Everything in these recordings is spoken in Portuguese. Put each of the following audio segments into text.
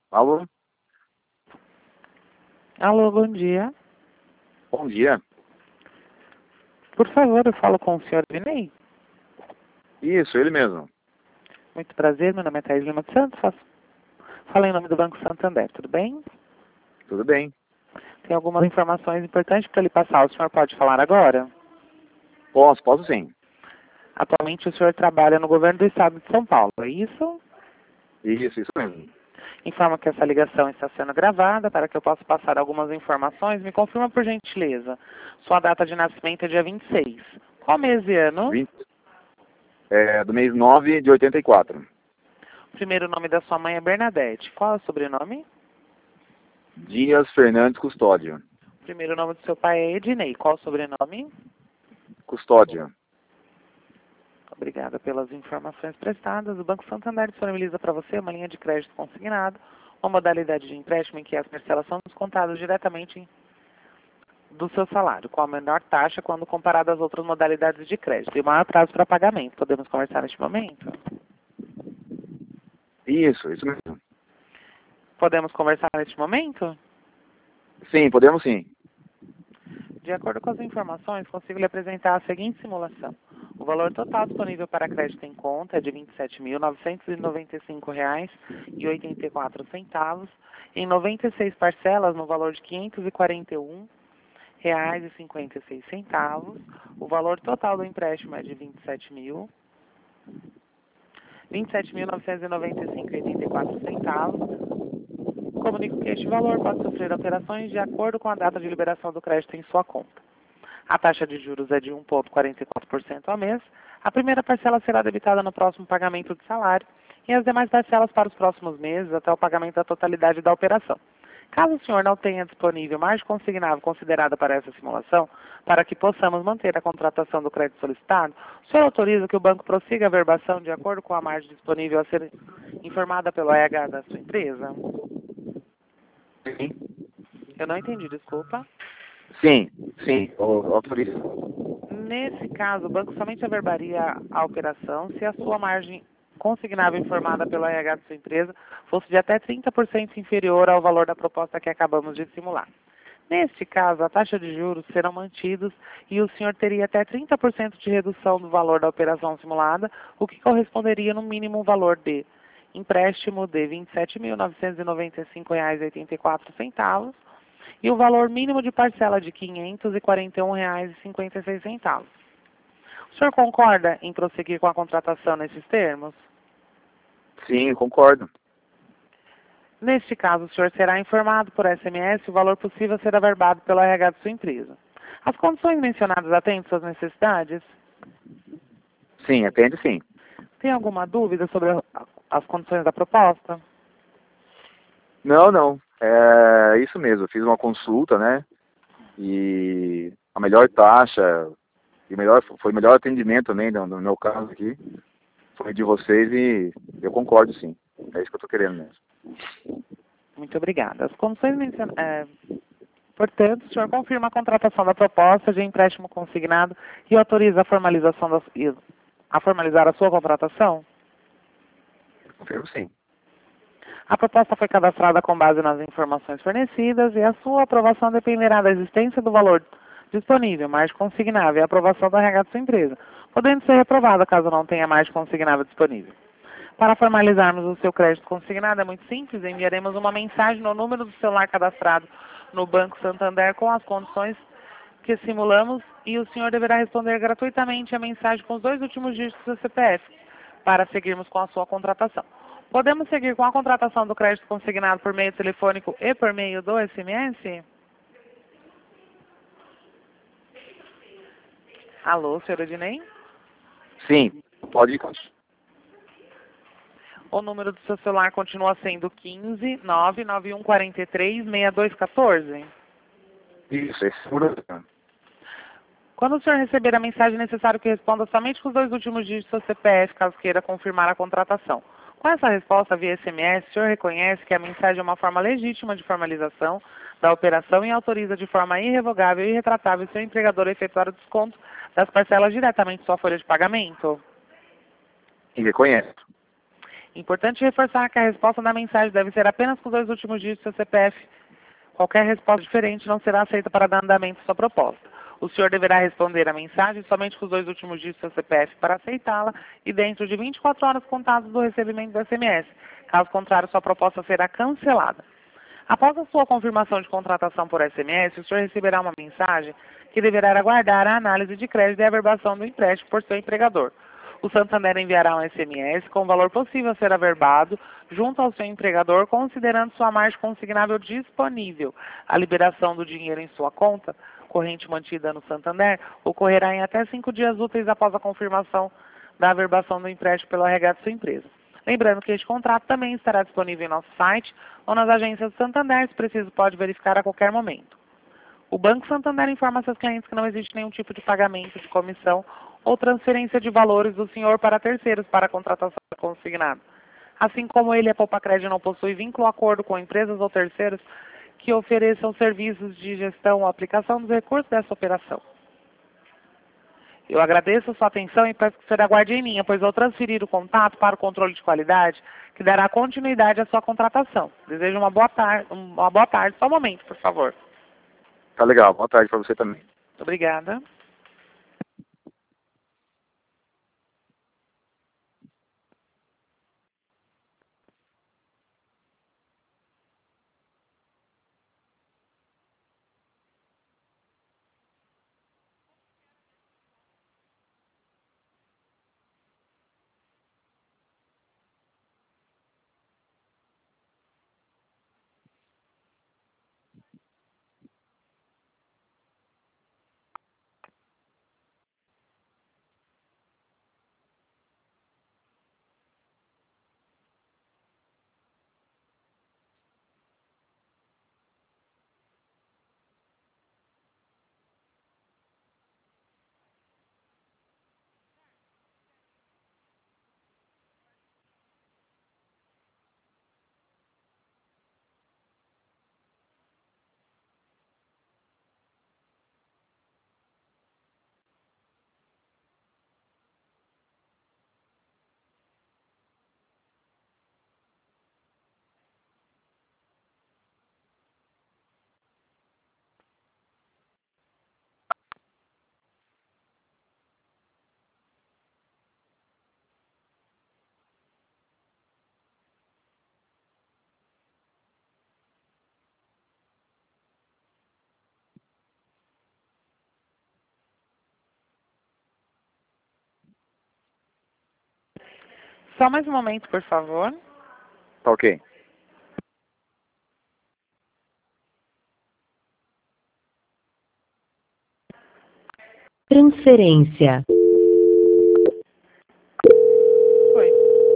Alô? Alô, bom dia. Bom dia. Por favor, eu falo com o senhor Vinei. Isso, ele mesmo. Muito prazer, meu nome é Thaís Lima de Santos. Falo em nome do Banco Santander, tudo bem? Tudo bem. Tem algumas informações importantes para lhe passar. O senhor pode falar agora? Posso sim. Atualmente o senhor trabalha no governo do estado de São Paulo, é isso? Isso mesmo. Informa que essa ligação está sendo gravada para que eu possa passar algumas informações. Me confirma por gentileza. Sua data de nascimento é dia 26. Qual mês e ano? 20, do mês 9 de 84. O primeiro nome da sua mãe é Bernadette. Qual é o sobrenome? Dias Fernandes Custódio. O primeiro nome do seu pai é Ednei. Qual o sobrenome? Custódio. Obrigada pelas informações prestadas. O Banco Santander disponibiliza para você uma linha de crédito consignado, uma modalidade de empréstimo em que as parcelas são descontadas diretamente do seu salário, com a menor taxa quando comparado às outras modalidades de crédito e o maior prazo para pagamento. Podemos conversar neste momento? Isso mesmo. Podemos conversar neste momento? Sim, podemos sim. De acordo com as informações, consigo lhe apresentar a seguinte simulação. O valor total disponível para crédito em conta é de R$ 27.995,84 em 96 parcelas no valor de R$ 541,56. O valor total do empréstimo é de R$ 27.995,84. Comunico que este valor pode sofrer alterações de acordo com a data de liberação do crédito em sua conta. A taxa de juros é de 1,44% ao mês. A primeira parcela será debitada no próximo pagamento de salário e as demais parcelas para os próximos meses até o pagamento da totalidade da operação. Caso o senhor não tenha disponível margem consignável considerada para essa simulação, para que possamos manter a contratação do crédito solicitado, o senhor autoriza que o banco prossiga a verbação de acordo com a margem disponível a ser informada pelo RH da sua empresa? Sim. Eu não entendi, desculpa. Sim. Autoriza. Nesse caso, o banco somente averbaria a operação se a sua margem consignável informada pelo RH de sua empresa fosse de até 30% inferior ao valor da proposta que acabamos de simular. Neste caso, a taxa de juros serão mantidos e o senhor teria até 30% de redução do valor da operação simulada, o que corresponderia no mínimo valor de empréstimo de R$ 27.995,84 e o valor mínimo de parcela de R$ 541,56. O senhor concorda em prosseguir com a contratação nesses termos? Sim, concordo. Neste caso, o senhor será informado por SMS o valor possível a ser averbado pelo RH de sua empresa. As condições mencionadas atendem suas necessidades? Sim, atende sim. Tem alguma dúvida sobre as condições da proposta? Não. É isso mesmo. Eu fiz uma consulta, né? E a melhor taxa e foi o melhor atendimento também no meu caso aqui. Foi de vocês e eu concordo sim. É isso que eu estou querendo mesmo. Muito obrigada. As condições mencionadas... Portanto, o senhor confirma a contratação da proposta de empréstimo consignado e autoriza a formalizar a sua contratação? Confirmo sim. A proposta foi cadastrada com base nas informações fornecidas e a sua aprovação dependerá da existência do valor disponível, margem consignável e a aprovação do RH de sua empresa, podendo ser reprovada caso não tenha margem consignável disponível. Para formalizarmos o seu crédito consignado é muito simples, enviaremos uma mensagem no número do celular cadastrado no Banco Santander com as condições que simulamos e o senhor deverá responder gratuitamente a mensagem com os 2 últimos dígitos do CPF para seguirmos com a sua contratação. Podemos seguir com a contratação do crédito consignado por meio telefônico e por meio do SMS? Alô, senhor Ednei? Sim, pode continuar. O número do seu celular continua sendo 15 99143 6214. Isso, é seguro. Quando o senhor receber a mensagem, é necessário que responda somente com os 2 últimos dígitos do seu CPF, caso queira confirmar a contratação. Com essa resposta via SMS, o senhor reconhece que a mensagem é uma forma legítima de formalização da operação e autoriza de forma irrevogável e irretratável seu empregador a efetuar o desconto das parcelas diretamente em sua folha de pagamento? E reconheço. Importante reforçar que a resposta da mensagem deve ser apenas com os 2 últimos dígitos do seu CPF. Qualquer resposta diferente não será aceita para dar andamento à sua proposta. O senhor deverá responder a mensagem somente com os 2 últimos dígitos do seu CPF para aceitá-la e dentro de 24 horas contadas do recebimento do SMS. Caso contrário, sua proposta será cancelada. Após a sua confirmação de contratação por SMS, o senhor receberá uma mensagem que deverá aguardar a análise de crédito e averbação do empréstimo por seu empregador. O Santander enviará um SMS com o valor possível a ser averbado junto ao seu empregador, considerando sua margem consignável disponível. A liberação do dinheiro em sua conta corrente mantida no Santander ocorrerá em até 5 dias úteis após a confirmação da averbação do empréstimo pelo RH de sua empresa. Lembrando que este contrato também estará disponível em nosso site ou nas agências do Santander, se preciso pode verificar a qualquer momento. O Banco Santander informa a seus clientes que não existe nenhum tipo de pagamento de comissão ou transferência de valores do senhor para terceiros para a contratação consignada. Assim como ele, a Poupa Crédito não possui vínculo ou acordo com empresas ou terceiros que ofereçam serviços de gestão ou aplicação dos recursos dessa operação. Eu agradeço a sua atenção e peço que o senhor aguarde em linha, pois vou transferir o contato para o controle de qualidade, que dará continuidade à sua contratação. Desejo uma boa tarde. Só um momento, por favor. Tá legal, boa tarde para você também. Obrigada. Só mais um momento, por favor. Tá ok. Transferência. Foi.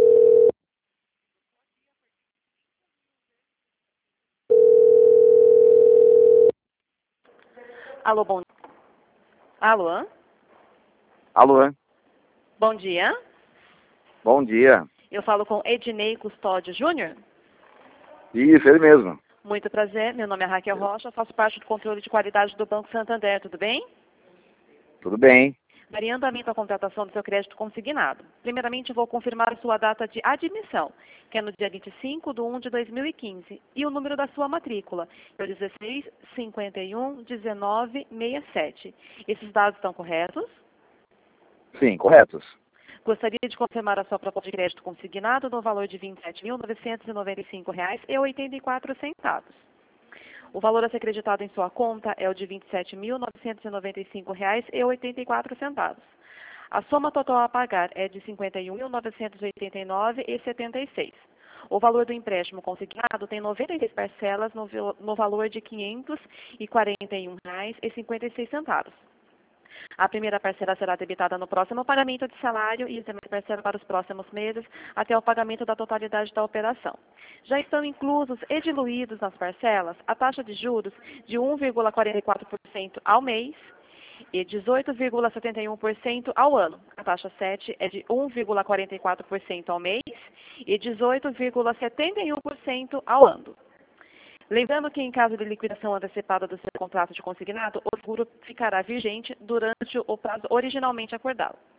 Alô, bom... Alô? Alô, Bom dia. bom dia. Eu falo com Ednei Custódio Júnior. Isso, ele mesmo. Muito prazer, meu nome é Raquel Rocha, faço parte do controle de qualidade do Banco Santander, tudo bem? Tudo bem. Daria andamento à contratação do seu crédito consignado. Primeiramente, vou confirmar a sua data de admissão, que é no dia 25/1/2015, e o número da sua matrícula, que é o 16511967. Esses dados estão corretos? Sim, corretos. Gostaria de confirmar a sua proposta de crédito consignado no valor de R$ 27.995,84. O valor a ser creditado em sua conta é o de R$ 27.995,84. A soma total a pagar é de R$ 51.989,76. O valor do empréstimo consignado tem 96 parcelas no valor de R$ 541,56. A primeira parcela será debitada no próximo pagamento de salário e a segunda parcela para os próximos meses, até o pagamento da totalidade da operação. Já estão inclusos e diluídos nas parcelas a taxa de juros de 1,44% ao mês e 18,71% ao ano. A taxa 7 é de 1,44% ao mês e 18,71% ao ano. Lembrando que, em caso de liquidação antecipada do seu contrato de consignado, o seguro ficará vigente durante o prazo originalmente acordado.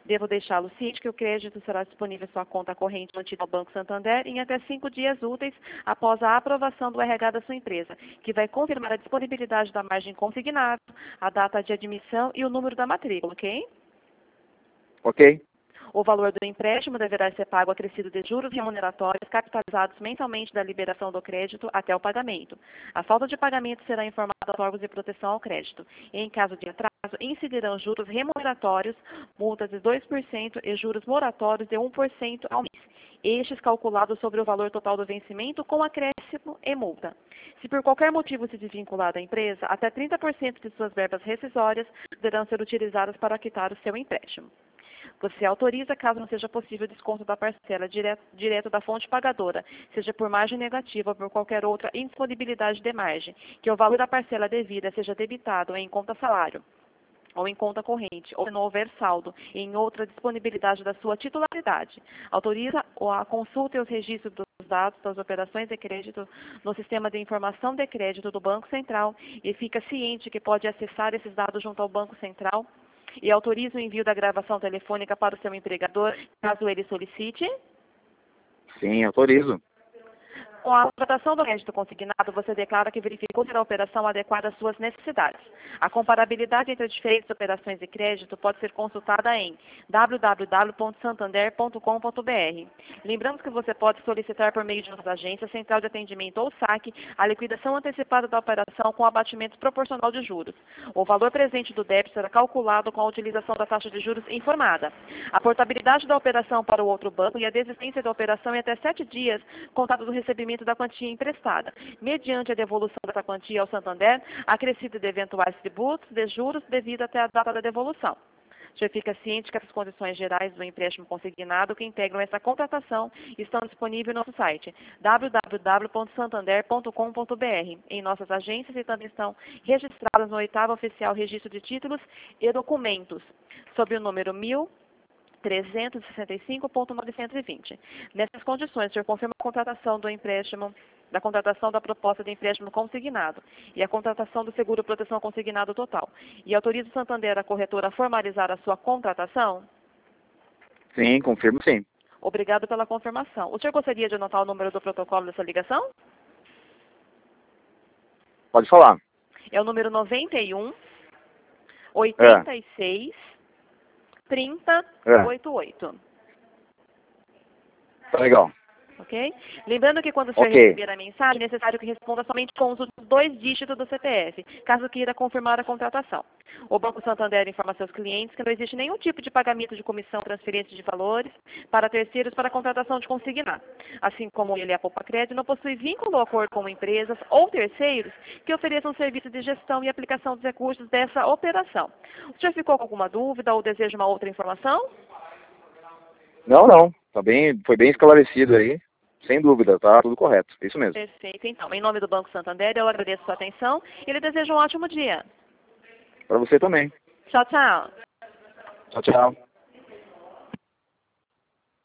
Devo deixá-lo ciente que o crédito será disponível em sua conta corrente mantida ao Banco Santander em até 5 dias úteis após a aprovação do RH da sua empresa, que vai confirmar a disponibilidade da margem consignada, a data de admissão e o número da matrícula, ok? Ok. O valor do empréstimo deverá ser pago acrescido de juros remuneratórios capitalizados mensalmente da liberação do crédito até o pagamento. A falta de pagamento será informada aos órgãos de proteção ao crédito. Em caso de atraso, incidirão juros remuneratórios, multas de 2% e juros moratórios de 1% ao mês. Estes calculados sobre o valor total do vencimento com acréscimo e multa. Se por qualquer motivo se desvincular da empresa, até 30% de suas verbas rescisórias deverão ser utilizadas para quitar o seu empréstimo. Você autoriza, caso não seja possível, desconto da parcela direto da fonte pagadora, seja por margem negativa ou por qualquer outra indisponibilidade de margem, que o valor da parcela devida seja debitado em conta salário, ou em conta corrente, ou se não houver saldo, em outra disponibilidade da sua titularidade. Autoriza a consulta e os registros dos dados das operações de crédito no sistema de informação de crédito do Banco Central e fica ciente que pode acessar esses dados junto ao Banco Central e autoriza o envio da gravação telefônica para o seu empregador, caso ele solicite? Sim, autorizo. Com a contratação do crédito consignado, você declara que verificou ser a operação adequada às suas necessidades. A comparabilidade entre as diferentes operações de crédito pode ser consultada em www.santander.com.br. Lembramos que você pode solicitar por meio de nossas agências, central de atendimento ou saque, a liquidação antecipada da operação com abatimento proporcional de juros. O valor presente do débito será calculado com a utilização da taxa de juros informada. A portabilidade da operação para o outro banco e a desistência da operação em até 7 dias, contado do recebimento da quantia emprestada, mediante a devolução dessa quantia ao Santander, acrescida de eventuais tributos de juros devido até a data da devolução. Já fica ciente que as condições gerais do empréstimo consignado que integram essa contratação estão disponíveis no nosso site www.santander.com.br, em nossas agências e também estão registradas no 8º Oficial Registro de Títulos e Documentos, sob o número 1365.920. Nessas condições, o senhor confirma a contratação do empréstimo, da contratação da proposta de empréstimo consignado e a contratação do seguro proteção consignado total. E autoriza o Santander, a corretora, a formalizar a sua contratação? Sim, confirmo sim. Obrigado pela confirmação. O senhor gostaria de anotar o número do protocolo dessa ligação? Pode falar. É o número 91 86 3088. Tá legal. Ok? Lembrando que quando o senhor receber a mensagem, é necessário que responda somente com os últimos 2 dígitos do CPF, caso queira confirmar a contratação. O Banco Santander informa seus clientes que não existe nenhum tipo de pagamento de comissão, transferência de valores para terceiros para a contratação de consignado. Assim como ele, a Poupa Crédito, não possui vínculo ou acordo com empresas ou terceiros que ofereçam serviço de gestão e aplicação dos recursos dessa operação. O senhor ficou com alguma dúvida ou deseja uma outra informação? Não. Foi bem esclarecido aí. Sem dúvida, tá tudo correto. Isso mesmo. Perfeito. Então, em nome do Banco Santander, eu agradeço a sua atenção e ele deseja um ótimo dia. Para você também. Tchau, tchau. Tchau, tchau.